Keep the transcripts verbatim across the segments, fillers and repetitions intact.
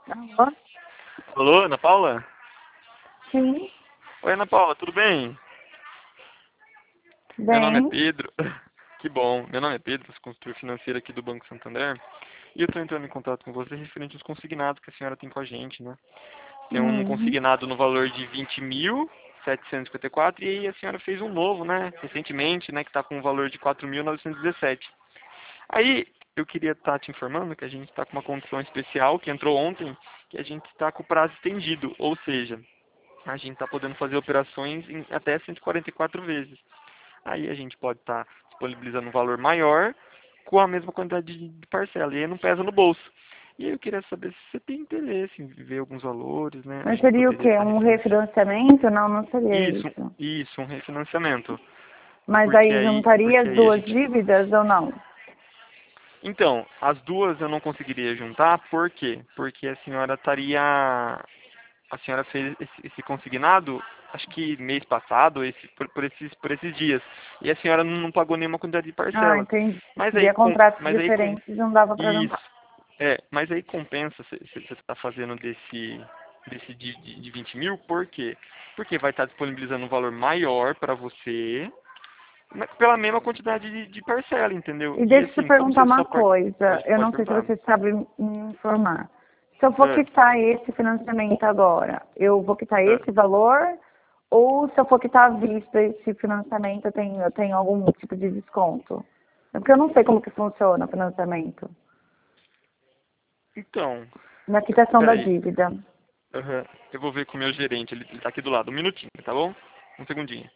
Alô? Alô, Ana Paula? Sim, Oi, Ana Paula, tudo bem? Meu nome é bem. Pedro. Que bom. Meu nome é Pedro, sou consultor financeiro aqui do Banco Santander. E eu estou entrando em contato com você referente aos consignados que a senhora tem com a gente, né? Tem um Uhum. consignado no valor de vinte mil setecentos e cinquenta e quatro e aí a senhora fez um novo, né? Recentemente, né? Que está com um valor de quatro mil novecentos e dezessete. Aí eu queria estar te informando que a gente está com uma condição especial que entrou ontem, que a gente está com o prazo estendido, ou seja, a gente está podendo fazer operações em até cento e quarenta e quatro vezes. Aí a gente pode estar disponibilizando um valor maior com a mesma quantidade de de parcela. E aí não pesa no bolso. E aí eu queria saber se você tem interesse em ver alguns valores, né? A Mas gente seria o poderia quê? estar Um refinanciando. refinanciamento? Não, não seria Isso, isso. isso, um refinanciamento. Mas Porque aí aí, juntaria porque as aí a duas gente. dívidas ou não? Então, as duas eu não conseguiria juntar, por quê? Porque a senhora estaria. A senhora fez esse, esse consignado, acho que mês passado, esse, por, por esses, por esses dias. E a senhora não pagou nenhuma quantidade de Ah, parcela. entendi. Mas aí, Seria com, contratos mas aí com, diferentes, não dava para isso, juntar. é, mas aí compensa se você está fazendo desse, desse de, de, de vinte mil, por quê? Porque vai estar disponibilizando um valor maior para você, mas pela mesma quantidade de, de parcela, entendeu? E E deixa eu te assim, como perguntar você uma só part... coisa. pode, Eu pode não sei se perguntar. você sabe me informar. Se eu for É, quitar esse financiamento agora, eu vou quitar é. esse valor? Ou se eu for quitar à vista esse financiamento, eu tenho, eu tenho algum tipo de desconto? É porque eu não sei como que funciona o financiamento. Então, Na quitação da peraí, dívida. aham, eu vou ver com o meu gerente, ele, ele tá aqui do lado, um minutinho, tá bom? Um segundinho.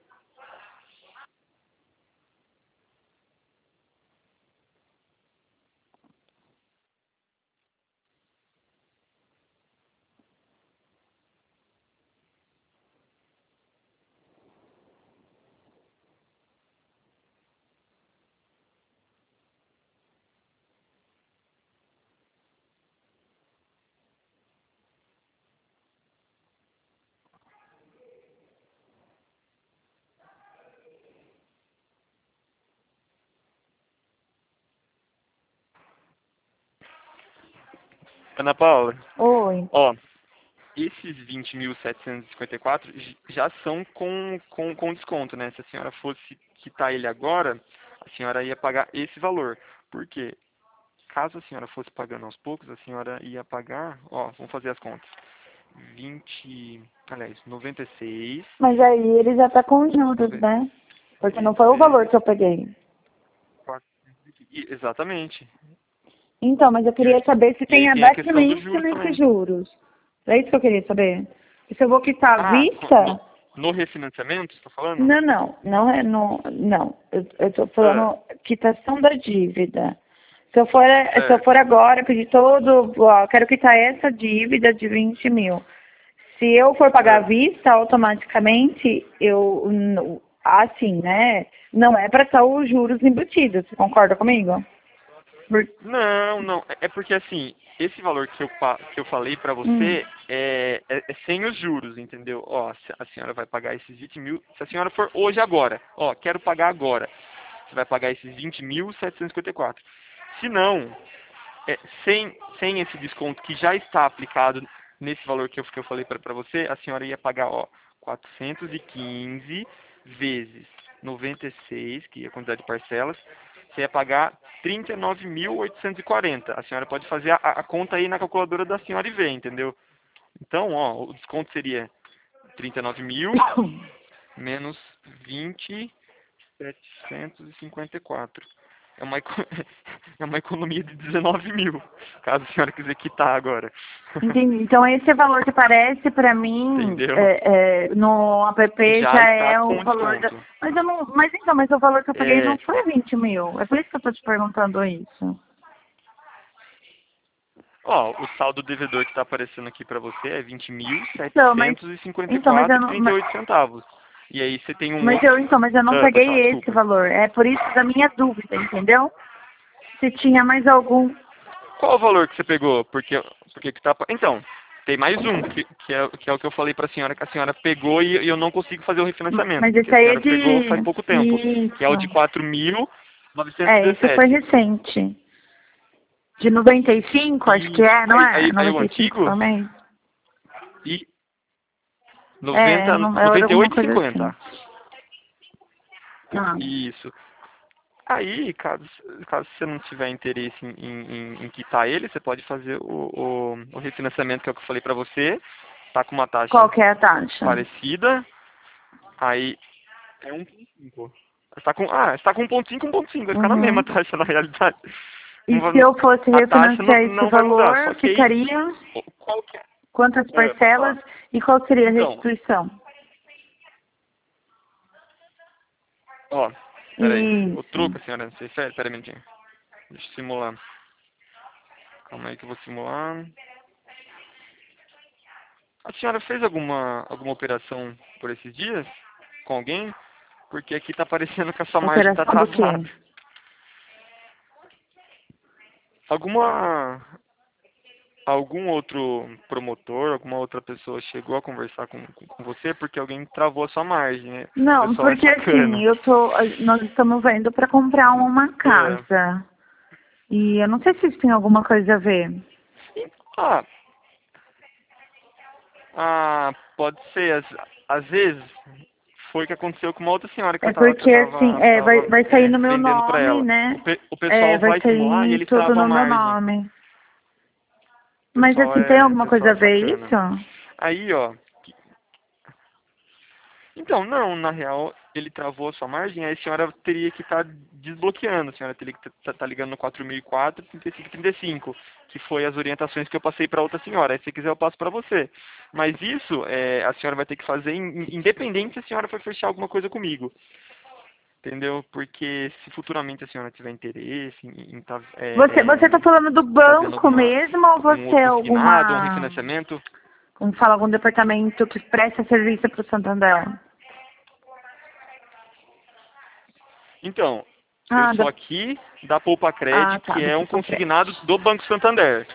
Ana Paula, Oi. ó, esses vinte mil setecentos e cinquenta e quatro j- já são com, com, com desconto, né? Se a senhora fosse quitar ele agora, a senhora ia pagar esse valor. Por quê? Caso a senhora fosse pagando aos poucos, a senhora ia pagar, ó, vamos fazer as contas. vinte, aliás, noventa e seis, Mas aí ele já tá com juros, nove- né? Porque não seis foi o valor vezes que eu peguei. quatro. E- Exatamente. Então, mas eu E, queria saber se e tem aí tem a questão dos abatimento juros nesses também. juros. É isso que eu queria saber. E se eu vou quitar à Ah, co- no, vista? no refinanciamento, você está falando? Não, não. Não é no. Não. Eu, eu tô Ah, falando quitação da dívida. Se eu for, se eu for certo. agora pedir todo, ó, eu quero quitar essa dívida de vinte mil. Se eu for pagar à Ah. vista, automaticamente, eu, n- assim, né? Não é para estar os juros embutidos. Você concorda comigo? Por- Não, não. É é porque assim, esse valor que eu, pa- que eu falei para hum. você é, é, é sem os juros, entendeu? Ó, se a senhora vai pagar esses vinte mil. Se a senhora for hoje agora, ó, quero pagar agora. Você vai pagar esses vinte mil setecentos e cinquenta e quatro. Se não, é, sem, sem esse desconto que já está aplicado nesse valor que eu, que eu falei para você, a senhora ia pagar, ó, quatrocentos e quinze vezes noventa e seis, que é a quantidade de parcelas, você ia pagar trinta e nove mil oitocentos e quarenta. A senhora pode fazer a, a conta aí na calculadora da senhora e ver, entendeu? Então, ó, o desconto seria trinta e nove mil menos vinte, setecentos e cinquenta e quatro. É uma, eco- é uma economia de dezenove mil, caso a senhora quiser quitar agora. Entendi. Então, esse valor que aparece para mim Entendeu? é, é, no app Já já está é o com valor da. desconto. Mas eu não. Mas então, mas o valor que eu paguei não É, foi vinte mil. É por isso que eu estou te perguntando isso. ó, o saldo devedor que está aparecendo aqui para você é vinte mil Então, mas. setecentos e cinquenta e Então, mas eu quatro e não. trinta e Mas, oito centavos. E aí você tem um mas outro. eu, então, mas eu não Ah, pode falar, peguei esse desculpa. valor. É por isso da minha dúvida, entendeu? Se tinha mais algum. Qual o valor que você pegou? Porque, porque que tá. Então, tem mais um, que, que, é, que é o que eu falei para a senhora, que a senhora pegou e, e eu não consigo fazer o refinanciamento, Mas porque esse a aí é senhora pegou faz de. pouco tempo, que é o de Isso. quatro mil novecentos e É, esse foi dezessete. recente. De noventa e cinco, acho que é, não Aí, é? aí, aí o noventa e cinco antigo? por mês? E É, noventa, não, era noventa e alguma oito e coisa cinquenta. assim. Ah, Isso. Aí, caso, caso você não tiver interesse em, em, em quitar ele, você pode fazer o, o, o refinanciamento, que é o que eu falei pra você. Tá com uma qual taxa que é a taxa? parecida. Aí é um ponto cinco. Está com, ah, está com um ponto cinco, um ponto cinco. Vai ficar na mesma Uhum. taxa na realidade. E Não vai- se eu fosse A taxa não, refinanciar esse não vai mudar. Só valor, que aí, ficaria qual que é? quantas É, pode parcelas falar. e qual seria a Então, restituição? ó, peraí. O Isso. truque, senhora, você fez? Pera aí, um minutinho. Deixa eu simular. Calma aí que eu vou simular. A senhora fez alguma, alguma operação por esses dias? Com alguém? Porque aqui tá parecendo que a sua margem tá Operação do quê? travada. Alguma... Algum outro promotor, alguma outra pessoa chegou a conversar com, com, com você porque alguém travou a sua margem, né? O Não, pessoal é porque assim, sacana. eu tô, nós estamos vendo para comprar uma É. casa. E eu não sei se isso tem alguma coisa a ver. Ah, ah, pode ser. Às, às vezes foi o que aconteceu com uma outra senhora que eu É tava, que eu porque assim, tava, é, vai, tava vai sair é, no meu vendendo pra nome, ela. né? O, pe, o É, pessoal vai vai simular e sair eles tudo travam a no meu margem. nome. O Mas pessoal assim, tem é, o alguma coisa pessoal a é ver sacana. isso? Aí, ó. Então, não, na real, ele travou a sua margem, aí a senhora teria que estar desbloqueando, a senhora teria que estar ligando no quatro mil e quatro, trinta e cinco, trinta e cinco, que foi as orientações que eu passei para outra senhora. Aí, se você quiser, eu passo para você. Mas isso, é, a senhora vai ter que fazer in- independente se a senhora for fechar alguma coisa comigo. Entendeu? Porque se futuramente a senhora tiver interesse em estar Você, você tá falando do fazendo banco alguma, mesmo ou algum você outro é consignado, um alguma, refinanciamento, como fala, algum departamento que presta serviço para o Santander? então, eu Ah, sou da, aqui da Poupa ah, Cred, tá, que do é um Poupa consignado Crédito. do Banco Santander.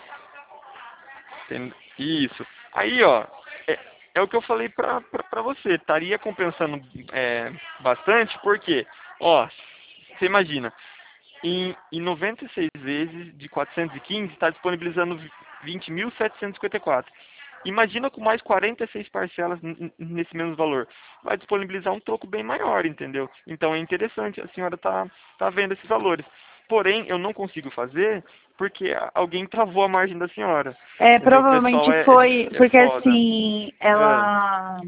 Tem- Isso. Aí, ó, é, é o que eu falei pra, pra, pra você. Estaria compensando é, bastante, porque, ó, você imagina, em, em noventa e seis vezes de quatrocentos e quinze, está disponibilizando vinte mil setecentos e cinquenta e quatro. Imagina com mais quarenta e seis parcelas n- n- nesse mesmo valor. Vai disponibilizar um troco bem maior, entendeu? Então é interessante, a senhora tá, tá vendo esses valores. Porém, eu não consigo fazer porque a- alguém travou a margem da senhora. É, Entendeu? O provavelmente pessoal é, é, foi, dif- é porque foda. assim, É. ela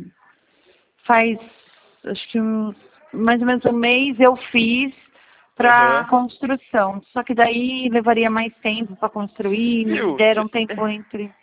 faz, acho que uns, mais ou menos um mês eu fiz para Aham. construção. Só que daí levaria mais tempo para construir, me Viu? deram tempo entre.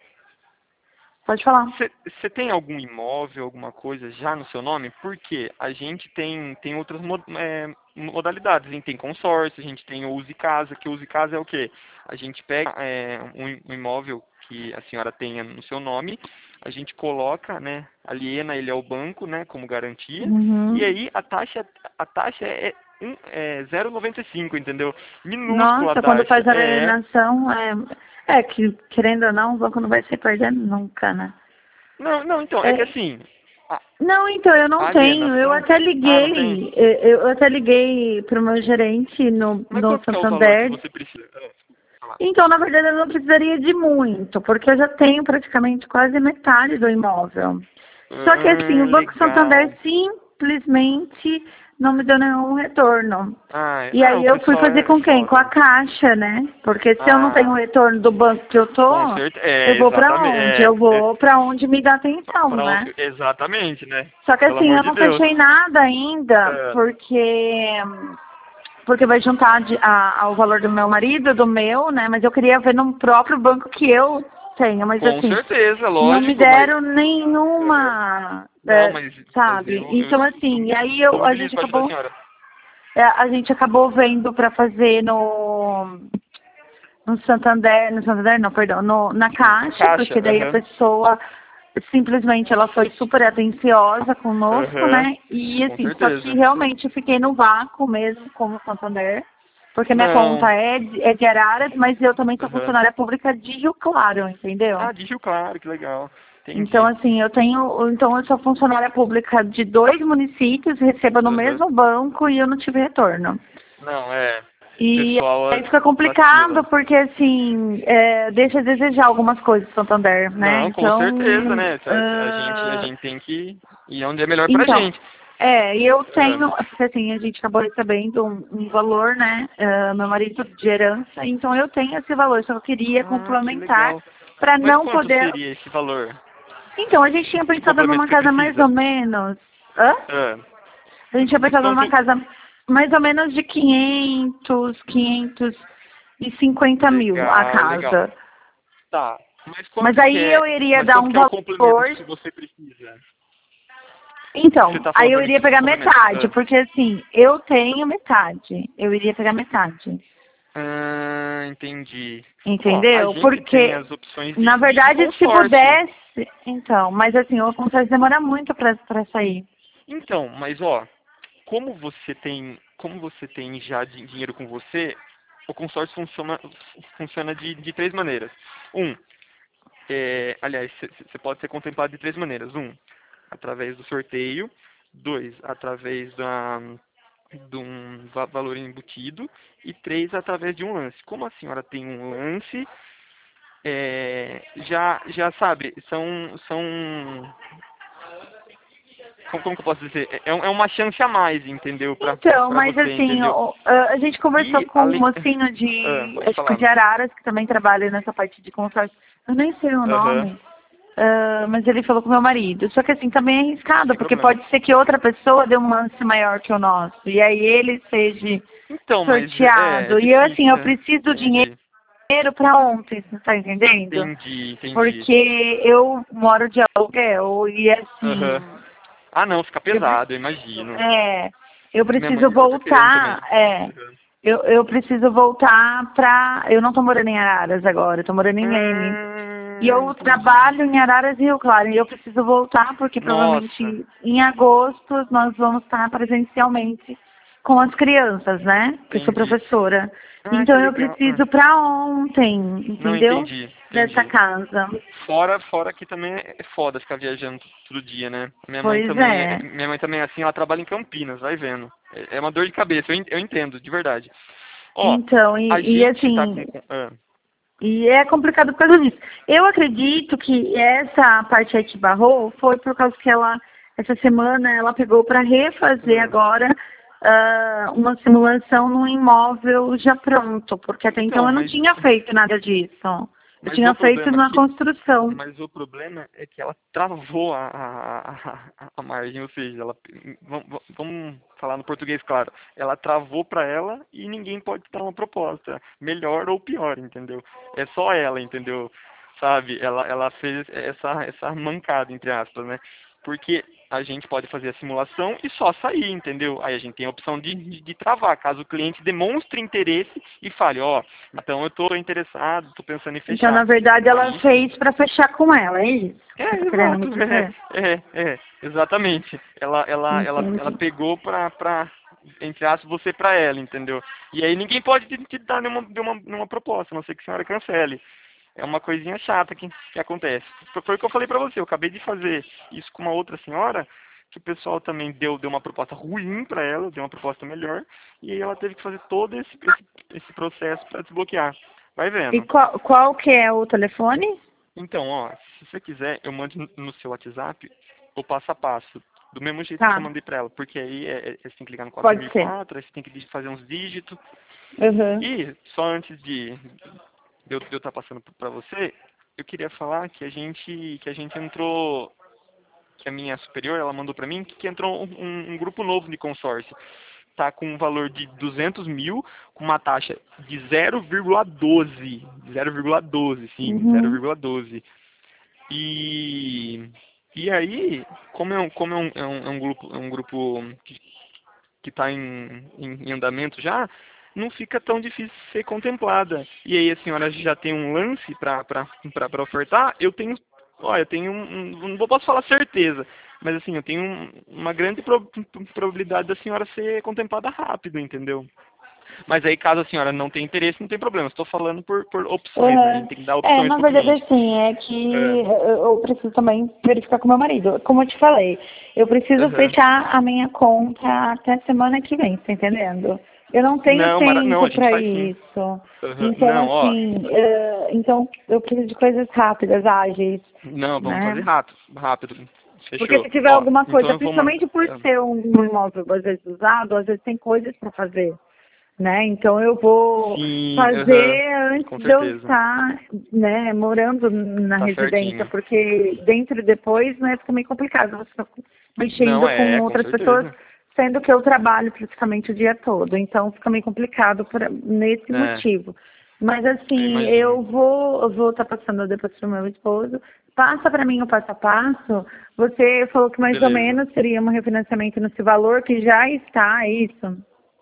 Pode falar. Você tem algum imóvel, alguma coisa já no seu nome? Porque a gente tem, tem outras mo- é, modalidades. A gente tem consórcio, a gente tem o Use Casa, que o Use Casa é o quê? A gente pega é, um, im- um imóvel que a senhora tenha no seu nome, a gente coloca, né, aliena ele ao banco, né, como garantia, e Uhum. aí a taxa, a taxa é, um, é zero vírgula noventa e cinco, entendeu? Minúscula a Nossa, quando taxa. faz a É, alienação, é, é que, querendo ou não, o banco não vai ser perdendo nunca, né? não, não, então, é que É, assim, a não, então, eu a não tenho. Eu alienação. até Ah, não tem? liguei, eu, eu até liguei pro meu gerente no, Mas no quanto que é o valor que Santander. você precisa? É, falar. Então, na verdade, eu não precisaria de muito, porque eu já tenho praticamente quase metade do imóvel. Só que assim, Ah, o Banco Santander legal. simplesmente não me deu nenhum retorno. Ah, E ah, aí o eu fui pessoal fazer é, é com quem? Com a foda. Caixa, né? Porque se eu não tenho Ah, retorno do banco que eu tô, com certeza. eu É, vou pra exatamente. onde? É, Eu é, vou pra onde me dá atenção, pra, on- né? exatamente, né? Só que Pelo assim, amor eu de não Deus. fechei nada ainda, É, porque porque vai juntar de- a- ao valor do meu marido, do meu, né? Mas eu queria ver no próprio banco que eu tenho, mas com assim, certeza, não me lógico, mas. deram Aham. nenhuma, Não, é, mas, mas sabe? eu, eu, Então eu, assim, me- e aí eu eu, a gente mobilizo pra ajudar a acabou, senhora. é, a gente acabou vendo para fazer no no Santander, no Santander não, perdão, no, na Caixa, Caixa, porque daí a aham. pessoa simplesmente ela foi super atenciosa conosco, Aham. né? E Com assim, só que certeza. realmente eu fiquei no vácuo mesmo com o Santander, porque minha Não. conta é de, é de Araras, mas eu também sou Aham. funcionária pública de Rio Claro, entendeu? Ah, de Rio Claro, que legal. Então, Entendi. assim, eu tenho, então eu sou funcionária pública de dois municípios, recebo no Aham. mesmo banco e eu não tive retorno. Não, é. E pessoal aí fica complicado vacila. porque, assim, é, deixa a desejar algumas coisas do Santander, né? Não, com Então, certeza, né? A, a gente, a ah, gente tem que ir onde é melhor pra então, gente. é, e eu Ah, tenho, porque assim, a gente acabou recebendo um, um valor, né? ah, meu marido de herança, então eu tenho esse valor, só que eu queria ah, que complementar legal. para Mas não quanto poder. seria esse valor Então, a gente tinha de pensado complemento numa que você casa mais ou precisa? menos. Hã? Ah, A gente tinha de pensado numa quanto? casa mais ou menos de quinhentos, quinhentos e cinquenta mil a Legal, legal. casa. Tá. Mas Mas quanto que aí é? eu iria Mas dar quanto um que é o complemento valor. que você precisa? Que você Então, tá aí falando eu pra mim iria de pegar complemento. metade, Ah, porque assim, eu tenho metade. Eu iria pegar metade. Ah, entendi. Ó, a Entendeu? gente tem Porque, as opções na de, de, de verdade, se consórcio. pudesse. Então, mas assim, o consórcio demora muito pra, pra sair. Então, mas ó, como você tem, como você tem já di- dinheiro com você, o consórcio funciona, funciona de, de três maneiras. Um, é, aliás, você pode ser contemplado de três maneiras. Um, através do sorteio. Dois, através da, de um va- valor embutido. E três, através de um lance. Como a senhora tem um lance, é, já, já sabe, são, são como, como que eu posso dizer? É, um- é uma chance a mais, entendeu? Pra, Então, pra mas você, assim, entendeu? o- a a gente conversou E com um além. mocinho Ah, de, pode acho que falar. de Araras, que também trabalha nessa parte de consórcio. Eu nem sei o Aham, nome. ah, mas ele falou com meu marido. Só que assim, também é arriscado, sem porque problema. pode ser que outra pessoa dê um lance maior que o nosso. E aí ele seja Então, mas é, é sorteado. E eu, assim, difícil. eu É, preciso do dinheiro entendi. para ontem, você tá entendendo? Entendi, entendi. Porque eu moro de aluguel e assim, Aham. Ah, não, fica eu, pre- pesado, eu imagino. é, eu Minha preciso mãe tá querendo voltar, também. é, Aham. eu, eu preciso voltar pra. Eu não tô morando em Araras agora, eu tô morando em Leme. E Ah, eu entendi. trabalho em Araras e Rio Claro. E eu preciso voltar porque Nossa. provavelmente em agosto nós vamos estar presencialmente com as crianças, né? Que eu sou Entendi. professora. Ah, que Então eu legal. Ah, preciso para ontem, não, entendeu? entendi, Dessa entendi. casa. Fora, fora que também é foda ficar viajando todo dia, né? Minha mãe Pois também, é. é- minha mãe também é assim, ela trabalha em Campinas, vai vendo. É é uma dor de cabeça, eu en- eu entendo, de verdade. Ó, Então, a e, e gente tá com... assim, ah, e é complicado por causa disso. Eu acredito que essa parte aí que barrou foi por causa que ela, essa semana, ela pegou para refazer ah. agora ah, uma simulação num imóvel já pronto, porque até então Então, eu não mas, tinha feito nada disso. Eu mas tinha o feito problema é na que construção. Mas o problema é que ela travou a, a, a, a margem, ou seja, ela, vamos, vamos falar no português claro, ela travou para ela e ninguém pode dar uma proposta, melhor ou pior, entendeu? É só ela, entendeu? Sabe? Ela, ela fez essa, essa mancada, entre aspas, né? Porque a gente pode fazer a simulação e só sair, entendeu? Aí a gente tem a opção de, de, de travar, caso o cliente demonstre interesse e fale, ó, então eu estou interessado, estou pensando em Então, na fechar. verdade, ela Aí sim. fez para fechar com ela, é isso que É, você está querendo me exato, é, dizer? é, é, exatamente. Ela, ela, ela, ela Entendi. pegou pra, pra, entre aspas, você pra ela, entendeu? E aí ninguém pode te, te dar nenhuma, nenhuma, nenhuma proposta, a não ser que a senhora cancele. É uma coisinha chata que, que acontece. Foi o que eu falei pra você, eu acabei de fazer isso com uma outra senhora, que o pessoal também deu, deu uma proposta ruim pra ela, deu uma proposta melhor, e aí ela teve que fazer todo esse, esse, esse processo pra desbloquear. Vai E vendo. qual, qual que é o telefone? Então, ó, se você quiser, eu mando no seu WhatsApp o passo a passo. Do mesmo jeito que eu Tá, mandei pra ela. Porque aí é, é, você tem que ligar no pode ser. quatro mil e quatro, aí você tem que dig- fazer uns dígitos. Uhum. E, só antes de, de eu estar passando pra você, eu queria falar que a gente, que a gente entrou, que a minha superior, ela mandou pra mim, que, que entrou um, um um grupo novo de consórcio. Tá com um valor de duzentos mil, com uma taxa de zero vírgula doze. zero vírgula doze, sim, Uhum. zero vírgula doze. E, e aí, como é um, como é um, é um, é um grupo, é um grupo que está em, em, em andamento já, não fica tão difícil ser contemplada. E aí a senhora já tem um lance para ofertar, eu tenho, olha, eu tenho um, um, não posso falar certeza, mas assim, eu tenho um, uma grande pro, probabilidade da senhora ser contemplada rápido, entendeu? Mas aí, caso a senhora não tenha interesse, não tem problema. Estou falando por, por opções, né? A Uhum. gente tem que dar É, opções na para o verdade, cliente. assim, é que É. eu eu preciso também verificar com meu marido. Como eu te falei, eu preciso Aham. fechar a minha conta até semana que vem, tá entendendo? Eu não tenho Não, mara- não, a tempo gente para faz sim. isso. Uhum. Então, Não, ó. assim, eh, então eu preciso de coisas rápidas, ágeis, Não, vamos fazer né? rápido. Rápido. Porque Fechou. se tiver Ó, alguma então coisa, eu vou mandar. principalmente por ser um um imóvel às vezes usado, às vezes tem coisas para fazer, né? Então eu vou Sim, aham. fazer antes Com de eu certeza. estar, né, morando na Tá residência, certinho. porque dentro e depois, né, fica meio complicado você ficar Não, mexendo com é, com outras pessoas, certeza. sendo que eu trabalho praticamente o dia todo, então fica meio complicado por, nesse É, motivo. Mas eu assim, eu imagino. vou, eu vou estar passando depois para o meu esposo. Passa para mim o passo a passo. Você falou que mais ou Beleza. menos seria um refinanciamento nesse valor que já está, é isso?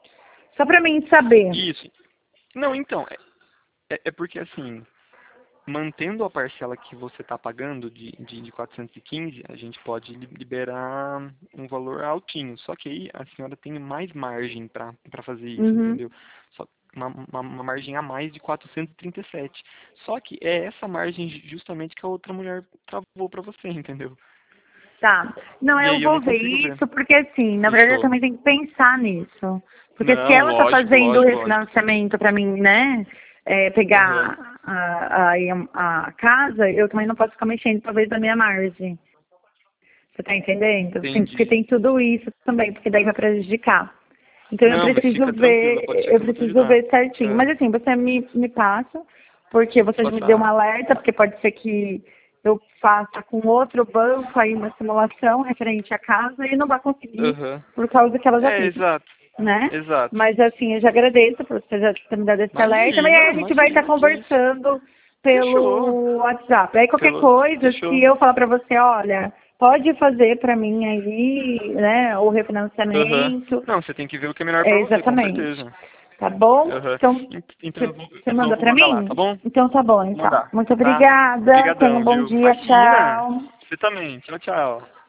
Só para mim saber. Isso. Não, então, é, é é porque assim, mantendo a parcela que você está pagando de, de, de quatrocentos e quinze, a gente pode li- liberar um valor altinho. Só que aí a senhora tem mais margem para fazer isso, Uhum. entendeu? Só uma, uma, uma margem a mais de quatrocentos e trinta e sete. Só que é essa margem ju- justamente que a outra mulher travou para você, entendeu? Tá. Não, E eu aí eu vou não ver consigo ver. isso porque assim, na verdade eu Fechou. também tenho que pensar nisso. Porque se Não, ela tá lógico, fazendo o lógico, lógico. refinanciamento para mim, né, é, Aham. pegar a, a, a casa, eu também não posso ficar mexendo talvez da minha margem. Você tá entendendo? Tem, porque Entendi. tem tudo isso também, porque daí vai prejudicar. Então eu Não, mas preciso fica tranquila, ver, pode ser eu que eu vou te preciso ajudar. ver certinho. É, Mas assim, você me, me passa, porque você vou já me deu um passar. alerta, porque pode ser que eu faça com outro banco aí uma simulação referente à casa e não vai conseguir Aham. por causa que ela já É, fez, exato. né? Exato. Mas assim, eu já agradeço por você já ter me dado esse alerta, mas aí Imagina, a gente vai estar imagina, que isso. conversando Fechou. pelo WhatsApp. Aí qualquer Pelo... coisa, se Fechou. eu falar pra você, olha, pode fazer pra mim aí, né, o Aham. refinanciamento, Não, você tem que ver o que é melhor é, pra você, com exatamente. certeza. Tá bom? Aham. Então, Ent- Então eu vou, você eu manda vou pra mandar lá, tá mim? bom? Então tá bom, Vou então. mandar, Muito tá? obrigada. Tenha um Obrigadão, bom viu? dia. Imagina. Tchau. Você também. Tchau, tchau.